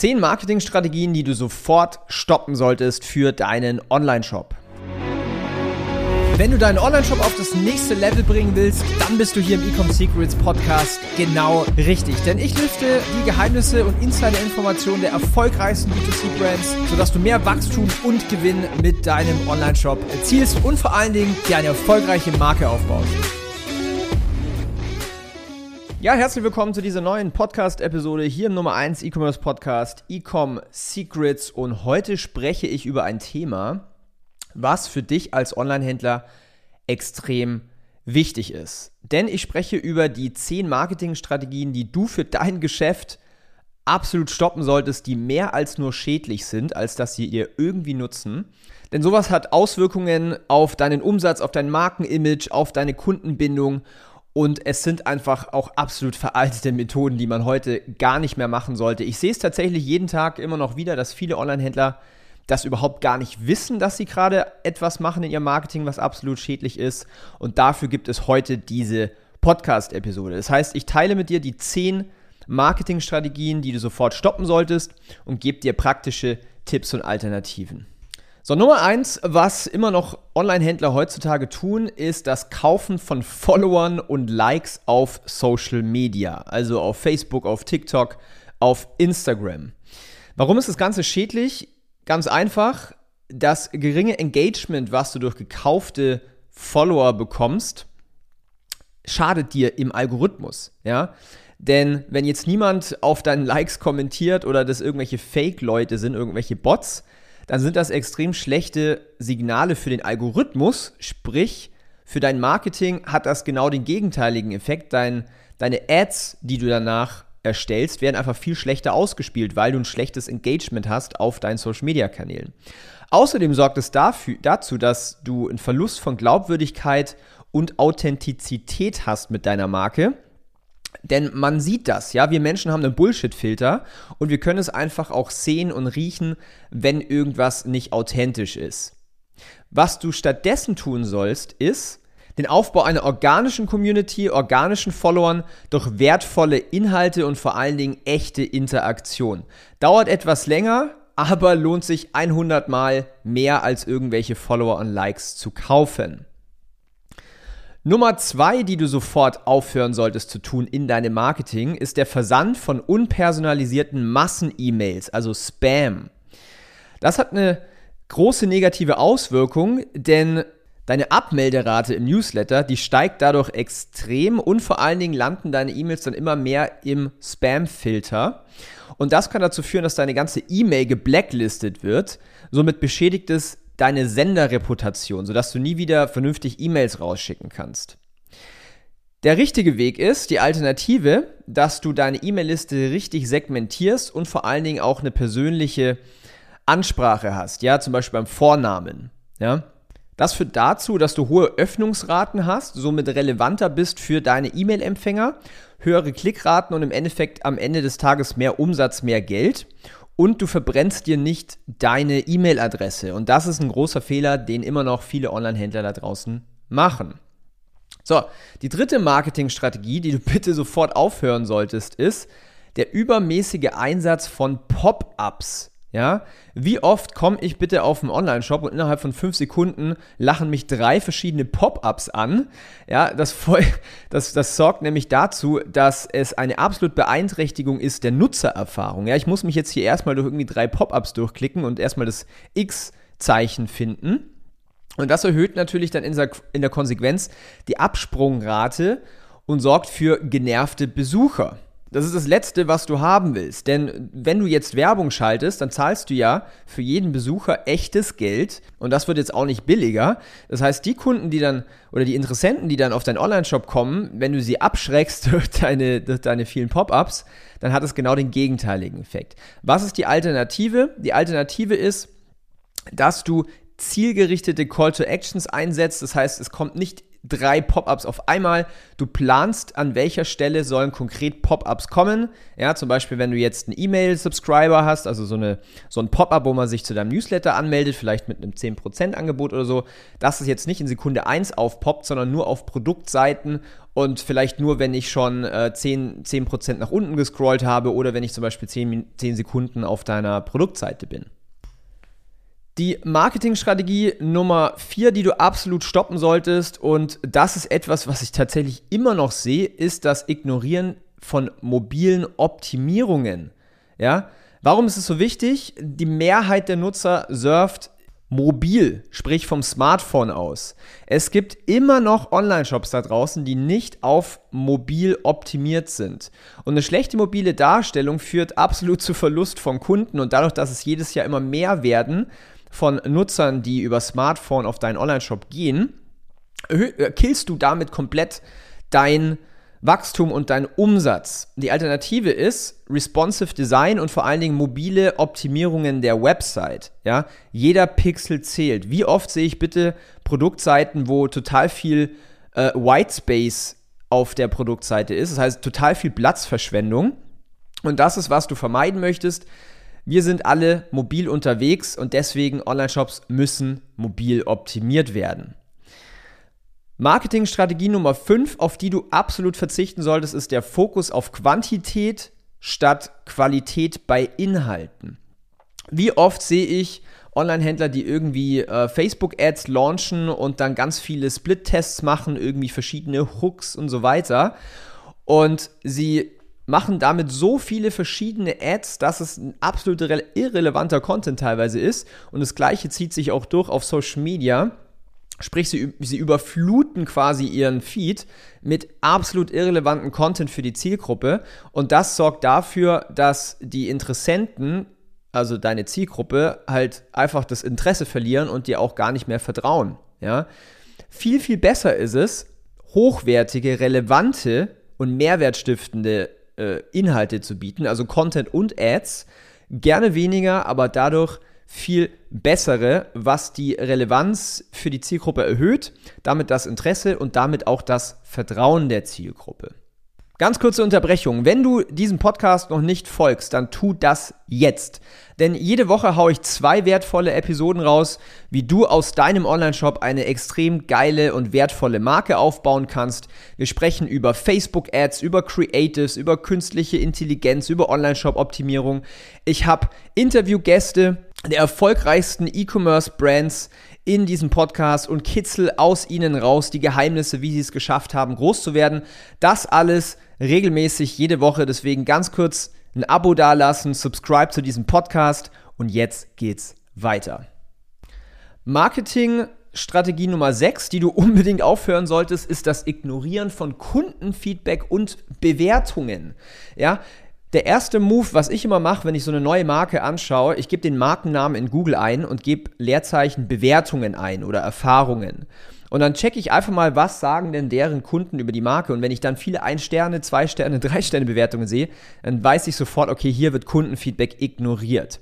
10 Marketingstrategien, die du sofort stoppen solltest für deinen Online-Shop. Wenn du deinen Online-Shop auf das nächste Level bringen willst, dann bist du hier im Ecom Secrets Podcast genau richtig. Denn ich lüfte die Geheimnisse und Insider-Informationen der erfolgreichsten B2C-Brands, sodass du mehr Wachstum und Gewinn mit deinem Online-Shop erzielst und vor allen Dingen dir eine erfolgreiche Marke aufbaust. Ja, herzlich willkommen zu dieser neuen Podcast-Episode hier im Nummer 1 E-Commerce Podcast Ecom Secrets, und heute spreche ich über ein Thema, was für dich als Online-Händler extrem wichtig ist. Denn ich spreche über die 10 Marketingstrategien, die du für dein Geschäft absolut stoppen solltest, die mehr als nur schädlich sind, als dass sie dir irgendwie nutzen. Denn sowas hat Auswirkungen auf deinen Umsatz, auf dein Markenimage, auf deine Kundenbindung. Und es sind einfach auch absolut veraltete Methoden, die man heute gar nicht mehr machen sollte. Ich sehe es tatsächlich jeden Tag immer noch wieder, dass viele Online-Händler das überhaupt gar nicht wissen, dass sie gerade etwas machen in ihrem Marketing, was absolut schädlich ist. Und dafür gibt es heute diese Podcast-Episode. Das heißt, ich teile mit dir die 10 Marketingstrategien, die du sofort stoppen solltest, und gebe dir praktische Tipps und Alternativen. So, Nummer 1, was immer noch Online-Händler heutzutage tun, ist das Kaufen von Followern und Likes auf Social Media, also auf Facebook, auf TikTok, auf Instagram. Warum ist das Ganze schädlich? Ganz einfach, das geringe Engagement, was du durch gekaufte Follower bekommst, schadet dir im Algorithmus, ja? Denn wenn jetzt niemand auf deinen Likes kommentiert oder das irgendwelche Fake-Leute sind, irgendwelche Bots, dann sind das extrem schlechte Signale für den Algorithmus, sprich, für dein Marketing hat das genau den gegenteiligen Effekt. Deine Ads, die du danach erstellst, werden einfach viel schlechter ausgespielt, weil du ein schlechtes Engagement hast auf deinen Social-Media-Kanälen. Außerdem sorgt es dazu, dass du einen Verlust von Glaubwürdigkeit und Authentizität hast mit deiner Marke. Denn man sieht das, ja, wir Menschen haben einen Bullshit-Filter und wir können es einfach auch sehen und riechen, wenn irgendwas nicht authentisch ist. Was du stattdessen tun sollst, ist den Aufbau einer organischen Community, organischen Followern durch wertvolle Inhalte und vor allen Dingen echte Interaktion. Dauert etwas länger, aber lohnt sich 100 Mal mehr als irgendwelche Follower und Likes zu kaufen. Nummer 2, die du sofort aufhören solltest zu tun in deinem Marketing, ist der Versand von unpersonalisierten Massen-E-Mails, also Spam. Das hat eine große negative Auswirkung, denn deine Abmelderate im Newsletter, die steigt dadurch extrem und vor allen Dingen landen deine E-Mails dann immer mehr im Spam-Filter. Und das kann dazu führen, dass deine ganze E-Mail geblacklistet wird. Somit beschädigt es deine Senderreputation, sodass du nie wieder vernünftig E-Mails rausschicken kannst. Der richtige Weg ist, die Alternative, dass du deine E-Mail-Liste richtig segmentierst und vor allen Dingen auch eine persönliche Ansprache hast, ja, zum Beispiel beim Vornamen, ja. Das führt dazu, dass du hohe Öffnungsraten hast, somit relevanter bist für deine E-Mail-Empfänger, höhere Klickraten und im Endeffekt am Ende des Tages mehr Umsatz, mehr Geld. Und du verbrennst dir nicht deine E-Mail-Adresse. Und das ist ein großer Fehler, den immer noch viele Online-Händler da draußen machen. So, die dritte Marketingstrategie, die du bitte sofort aufhören solltest, ist der übermäßige Einsatz von Pop-ups. Ja? Wie oft komme ich bitte auf einen Online-Shop und innerhalb von 5 Sekunden lachen mich 3 verschiedene Pop-ups an? Ja, das sorgt nämlich dazu, dass es eine absolute Beeinträchtigung ist der Nutzererfahrung. Ja, ich muss mich jetzt hier erstmal durch irgendwie 3 Pop-ups durchklicken und erstmal das X-Zeichen finden. Und das erhöht natürlich dann in der Konsequenz die Absprungrate und sorgt für genervte Besucher. Das ist das Letzte, was du haben willst, denn wenn du jetzt Werbung schaltest, dann zahlst du ja für jeden Besucher echtes Geld und das wird jetzt auch nicht billiger. Das heißt, die Kunden, die dann oder die Interessenten, die dann auf deinen Online-Shop kommen, wenn du sie abschreckst durch deine vielen Pop-ups, dann hat es genau den gegenteiligen Effekt. Was ist die Alternative? Die Alternative ist, dass du zielgerichtete Call to Actions einsetzt. Das heißt, es kommt nicht 3 Pop-ups auf einmal. Du planst, an welcher Stelle sollen konkret Pop-ups kommen. Ja, zum Beispiel, wenn du jetzt einen E-Mail-Subscriber hast, also so ein Pop-up, wo man sich zu deinem Newsletter anmeldet, vielleicht mit einem 10% Angebot oder so, dass es jetzt nicht in Sekunde 1 aufpoppt, sondern nur auf Produktseiten und vielleicht nur, wenn ich schon 10% nach unten gescrollt habe oder wenn ich zum Beispiel 10 Sekunden auf deiner Produktseite bin. Die Marketingstrategie Nummer 4, die du absolut stoppen solltest, und das ist etwas, was ich tatsächlich immer noch sehe, ist das Ignorieren von mobilen Optimierungen. Ja? Warum ist es so wichtig? Die Mehrheit der Nutzer surft mobil, sprich vom Smartphone aus. Es gibt immer noch Online-Shops da draußen, die nicht auf mobil optimiert sind. Und eine schlechte mobile Darstellung führt absolut zu Verlust von Kunden, und dadurch, dass es jedes Jahr immer mehr werden von Nutzern, die über Smartphone auf deinen Online-Shop gehen, killst du damit komplett dein Wachstum und deinen Umsatz. Die Alternative ist responsive Design und vor allen Dingen mobile Optimierungen der Website. Ja? Jeder Pixel zählt. Wie oft sehe ich bitte Produktseiten, wo total viel White Space auf der Produktseite ist, das heißt total viel Platzverschwendung, und das ist, was du vermeiden möchtest. Wir sind alle mobil unterwegs und deswegen Online-Shops müssen mobil optimiert werden. Marketingstrategie Nummer 5, auf die du absolut verzichten solltest, ist der Fokus auf Quantität statt Qualität bei Inhalten. Wie oft sehe ich Online-Händler, die irgendwie Facebook-Ads launchen und dann ganz viele Split-Tests machen, irgendwie verschiedene Hooks und so weiter, und sie machen damit so viele verschiedene Ads, dass es ein absolut irrelevanter Content teilweise ist, und das Gleiche zieht sich auch durch auf Social Media. Sprich, sie überfluten quasi ihren Feed mit absolut irrelevanten Content für die Zielgruppe, und das sorgt dafür, dass die Interessenten, also deine Zielgruppe, halt einfach das Interesse verlieren und dir auch gar nicht mehr vertrauen. Ja? Viel, viel besser ist es, hochwertige, relevante und mehrwertstiftende Inhalte zu bieten, also Content und Ads, gerne weniger, aber dadurch viel bessere, was die Relevanz für die Zielgruppe erhöht, damit das Interesse und damit auch das Vertrauen der Zielgruppe. Ganz kurze Unterbrechung. Wenn du diesem Podcast noch nicht folgst, dann tu das jetzt. Denn jede Woche haue ich 2 wertvolle Episoden raus, wie du aus deinem Online-Shop eine extrem geile und wertvolle Marke aufbauen kannst. Wir sprechen über Facebook-Ads, über Creatives, über künstliche Intelligenz, über Online-Shop-Optimierung. Ich habe Interviewgäste der erfolgreichsten E-Commerce-Brands in diesem Podcast und kitzel aus ihnen raus die Geheimnisse, wie sie es geschafft haben, groß zu werden. Das alles regelmäßig jede Woche. Deswegen ganz kurz ein Abo dalassen, subscribe zu diesem Podcast, und jetzt geht's weiter. Marketingstrategie Nummer 6, die du unbedingt aufhören solltest, ist das Ignorieren von Kundenfeedback und Bewertungen. Ja, der erste Move, was ich immer mache, wenn ich so eine neue Marke anschaue, ich gebe den Markennamen in Google ein und gebe Leerzeichen Bewertungen ein oder Erfahrungen. Und dann checke ich einfach mal, was sagen denn deren Kunden über die Marke. Und wenn ich dann viele 1-Sterne, 2-Sterne, 3-Sterne Bewertungen sehe, dann weiß ich sofort, okay, hier wird Kundenfeedback ignoriert.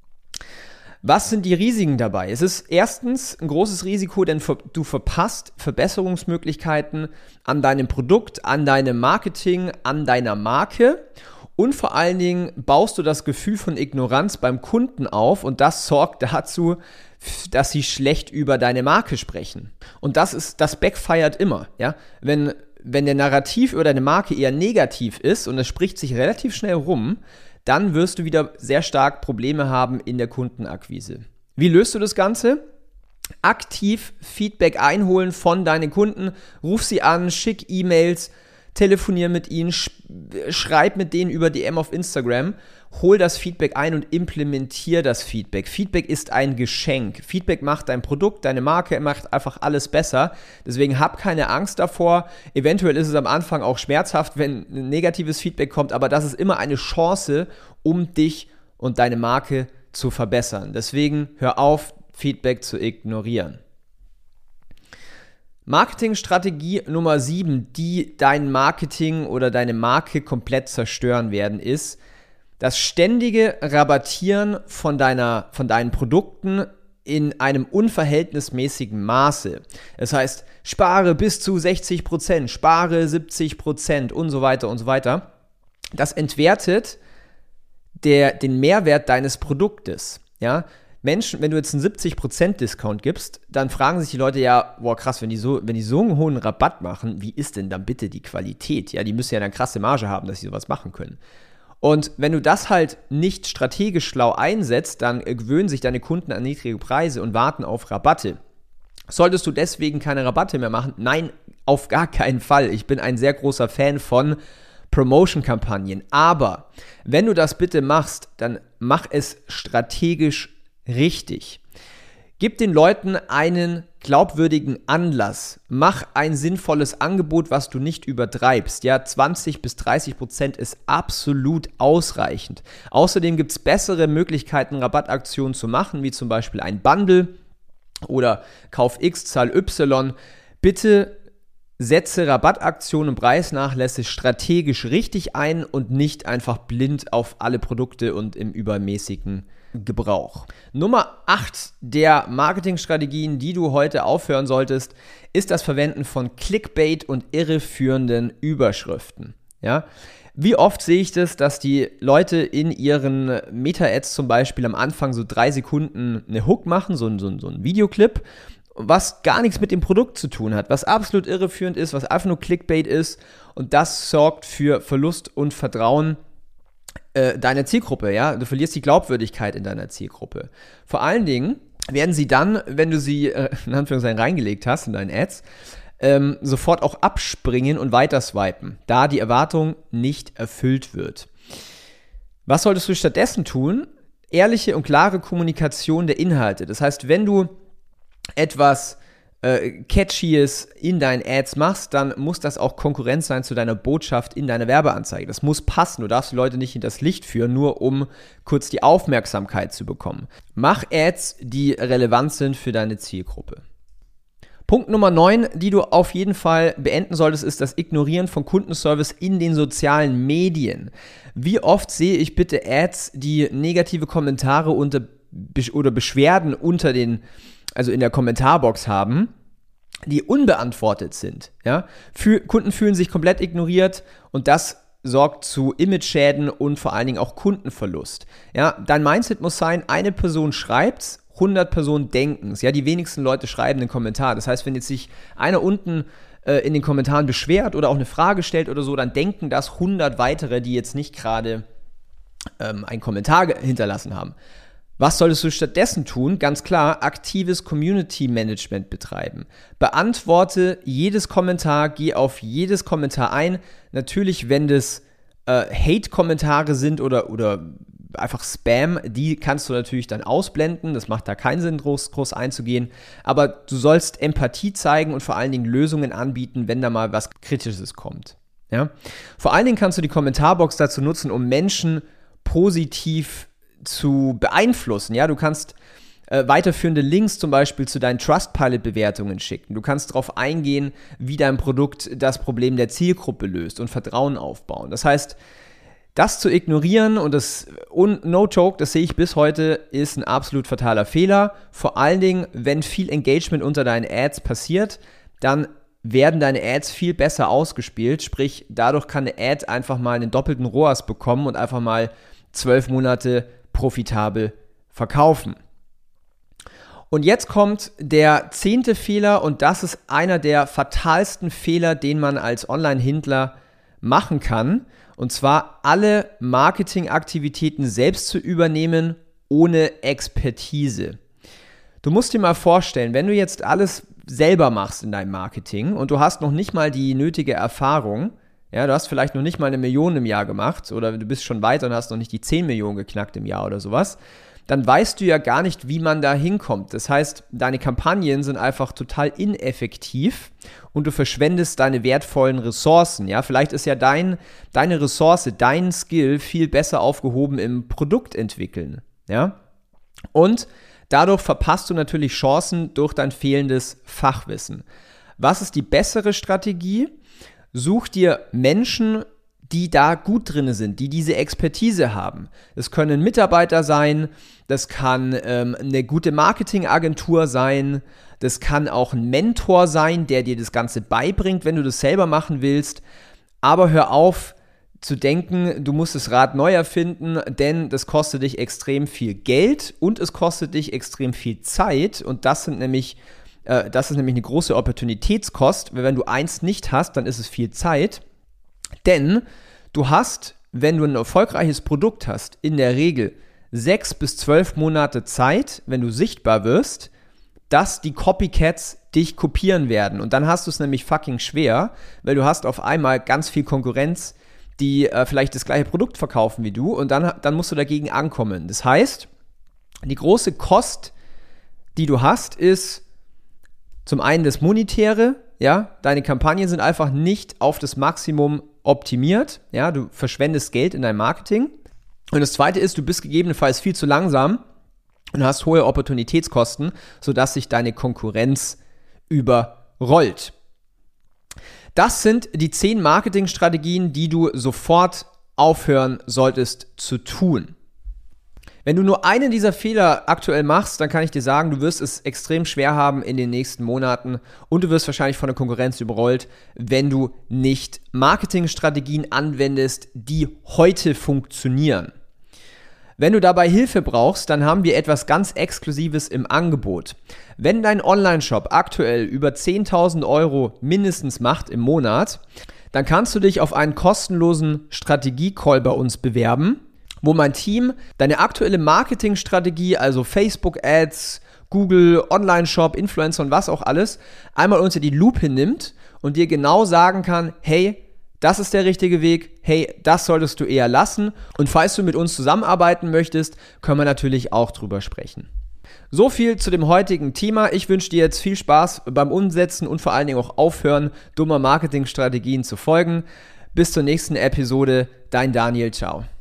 Was sind die Risiken dabei? Es ist erstens ein großes Risiko, denn du verpasst Verbesserungsmöglichkeiten an deinem Produkt, an deinem Marketing, an deiner Marke. Und vor allen Dingen baust du das Gefühl von Ignoranz beim Kunden auf, und das sorgt dazu, dass sie schlecht über deine Marke sprechen. Und das backfired immer. Ja? Wenn der Narrativ über deine Marke eher negativ ist und es spricht sich relativ schnell rum, dann wirst du wieder sehr stark Probleme haben in der Kundenakquise. Wie löst du das Ganze? Aktiv Feedback einholen von deinen Kunden, ruf sie an, schick E-Mails, telefonier mit ihnen, schreib mit denen über DM auf Instagram, hol das Feedback ein und implementier das Feedback. Feedback ist ein Geschenk. Feedback macht dein Produkt, deine Marke, macht einfach alles besser. Deswegen hab keine Angst davor. Eventuell ist es am Anfang auch schmerzhaft, wenn ein negatives Feedback kommt, aber das ist immer eine Chance, um dich und deine Marke zu verbessern. Deswegen hör auf, Feedback zu ignorieren. Marketingstrategie Nummer 7, die dein Marketing oder deine Marke komplett zerstören werden, ist das ständige Rabattieren von deinen Produkten in einem unverhältnismäßigen Maße. Das heißt, spare bis zu 60%, spare 70% und so weiter und so weiter. Das entwertet den Mehrwert deines Produktes. Ja? Menschen, wenn du jetzt einen 70% Discount gibst, dann fragen sich die Leute ja, boah krass, wenn die so einen hohen Rabatt machen, wie ist denn dann bitte die Qualität? Ja, die müssen ja eine krasse Marge haben, dass sie sowas machen können. Und wenn du das halt nicht strategisch schlau einsetzt, dann gewöhnen sich deine Kunden an niedrige Preise und warten auf Rabatte. Solltest du deswegen keine Rabatte mehr machen? Nein, auf gar keinen Fall. Ich bin ein sehr großer Fan von Promotion-Kampagnen. Aber wenn du das bitte machst, dann mach es strategisch richtig. Gib den Leuten einen glaubwürdigen Anlass. Mach ein sinnvolles Angebot, was du nicht übertreibst. Ja, 20-30% ist absolut ausreichend. Außerdem gibt es bessere Möglichkeiten, Rabattaktionen zu machen, wie zum Beispiel ein Bundle oder Kauf X, Zahl Y. Bitte setze Rabattaktionen und Preisnachlässe strategisch richtig ein und nicht einfach blind auf alle Produkte und im übermäßigen Gebrauch. Nummer 8 der Marketingstrategien, die du heute aufhören solltest, ist das Verwenden von Clickbait und irreführenden Überschriften. Ja? Wie oft sehe ich das, dass die Leute in ihren Meta-Ads zum Beispiel am Anfang so 3 Sekunden eine Hook machen, so ein Videoclip, was gar nichts mit dem Produkt zu tun hat, was absolut irreführend ist, was einfach nur Clickbait ist, und das sorgt für Verlust und Vertrauen deiner Zielgruppe, ja, du verlierst die Glaubwürdigkeit in deiner Zielgruppe. Vor allen Dingen werden sie dann, wenn du sie in Anführungszeichen reingelegt hast in deinen Ads, sofort auch abspringen und weiter swipen, da die Erwartung nicht erfüllt wird. Was solltest du stattdessen tun? Ehrliche und klare Kommunikation der Inhalte. Das heißt, wenn du etwas Catchyes in deinen Ads machst, dann muss das auch Konkurrenz sein zu deiner Botschaft in deiner Werbeanzeige. Das muss passen. Du darfst die Leute nicht hinters Licht führen, nur um kurz die Aufmerksamkeit zu bekommen. Mach Ads, die relevant sind für deine Zielgruppe. Punkt Nummer 9, die du auf jeden Fall beenden solltest, ist das Ignorieren von Kundenservice in den sozialen Medien. Wie oft sehe ich bitte Ads, die negative Kommentare oder Beschwerden also in der Kommentarbox haben, die unbeantwortet sind. Ja? Kunden fühlen sich komplett ignoriert und das sorgt zu Image-Schäden und vor allen Dingen auch Kundenverlust. Ja? Dein Mindset muss sein, eine Person schreibt's, 100 Personen denken's. Ja? Die wenigsten Leute schreiben einen Kommentar. Das heißt, wenn jetzt sich einer unten in den Kommentaren beschwert oder auch eine Frage stellt oder so, dann denken das 100 weitere, die jetzt nicht gerade einen Kommentar hinterlassen haben. Was solltest du stattdessen tun? Ganz klar, aktives Community Management betreiben. Beantworte jedes Kommentar, geh auf jedes Kommentar ein. Natürlich, wenn das Hate-Kommentare sind oder einfach Spam, die kannst du natürlich dann ausblenden. Das macht da keinen Sinn, groß einzugehen. Aber du sollst Empathie zeigen und vor allen Dingen Lösungen anbieten, wenn da mal was Kritisches kommt. Ja? Vor allen Dingen kannst du die Kommentarbox dazu nutzen, um Menschen positiv zu beeinflussen. Ja, du kannst weiterführende Links zum Beispiel zu deinen Trustpilot-Bewertungen schicken. Du kannst darauf eingehen, wie dein Produkt das Problem der Zielgruppe löst und Vertrauen aufbauen. Das heißt, das zu ignorieren und no joke, das sehe ich bis heute, ist ein absolut fataler Fehler. Vor allen Dingen, wenn viel Engagement unter deinen Ads passiert, dann werden deine Ads viel besser ausgespielt. Sprich, dadurch kann eine Ad einfach mal einen doppelten ROAS bekommen und einfach mal 12 Monate profitabel verkaufen. Und jetzt kommt der 10. Fehler und das ist einer der fatalsten Fehler, den man als Online-Händler machen kann. Und zwar alle Marketingaktivitäten selbst zu übernehmen, ohne Expertise. Du musst dir mal vorstellen, wenn du jetzt alles selber machst in deinem Marketing und du hast noch nicht mal die nötige Erfahrung, ja, du hast vielleicht noch nicht mal 1 Million im Jahr gemacht oder du bist schon weiter und hast noch nicht die 10 Millionen geknackt im Jahr oder sowas, dann weißt du ja gar nicht, wie man da hinkommt. Das heißt, deine Kampagnen sind einfach total ineffektiv und du verschwendest deine wertvollen Ressourcen. Ja, vielleicht ist ja deine Ressource, dein Skill viel besser aufgehoben im Produktentwickeln. Ja, und dadurch verpasst du natürlich Chancen durch dein fehlendes Fachwissen. Was ist die bessere Strategie? Such dir Menschen, die da gut drin sind, die diese Expertise haben. Das können Mitarbeiter sein, das kann eine gute Marketingagentur sein, das kann auch ein Mentor sein, der dir das Ganze beibringt, wenn du das selber machen willst. Aber hör auf zu denken, du musst das Rad neu erfinden, denn das kostet dich extrem viel Geld und es kostet dich extrem viel Zeit und das ist nämlich eine große Opportunitätskost, weil wenn du eins nicht hast, dann ist es viel Zeit, denn du hast, wenn du ein erfolgreiches Produkt hast, in der Regel 6 bis 12 Monate Zeit, wenn du sichtbar wirst, dass die Copycats dich kopieren werden und dann hast du es nämlich fucking schwer, weil du hast auf einmal ganz viel Konkurrenz, die vielleicht das gleiche Produkt verkaufen wie du und dann musst du dagegen ankommen. Das heißt, die große Kost, die du hast, ist zum einen das Monetäre, ja, deine Kampagnen sind einfach nicht auf das Maximum optimiert, ja, du verschwendest Geld in dein Marketing. Und das zweite ist, du bist gegebenenfalls viel zu langsam und hast hohe Opportunitätskosten, sodass sich deine Konkurrenz überrollt. Das sind die 10 Marketingstrategien, die du sofort aufhören solltest zu tun. Wenn du nur einen dieser Fehler aktuell machst, dann kann ich dir sagen, du wirst es extrem schwer haben in den nächsten Monaten und du wirst wahrscheinlich von der Konkurrenz überrollt, wenn du nicht Marketingstrategien anwendest, die heute funktionieren. Wenn du dabei Hilfe brauchst, dann haben wir etwas ganz Exklusives im Angebot. Wenn dein Online-Shop aktuell über 10.000 Euro mindestens macht im Monat, dann kannst du dich auf einen kostenlosen Strategie-Call bei uns bewerben, wo mein Team deine aktuelle Marketingstrategie, also Facebook-Ads, Google, Online-Shop, Influencer und was auch alles, einmal unter die Lupe nimmt und dir genau sagen kann, hey, das ist der richtige Weg, hey, das solltest du eher lassen. Und falls du mit uns zusammenarbeiten möchtest, können wir natürlich auch drüber sprechen. So viel zu dem heutigen Thema. Ich wünsche dir jetzt viel Spaß beim Umsetzen und vor allen Dingen auch aufhören, dummer Marketingstrategien zu folgen. Bis zur nächsten Episode. Dein Daniel, ciao.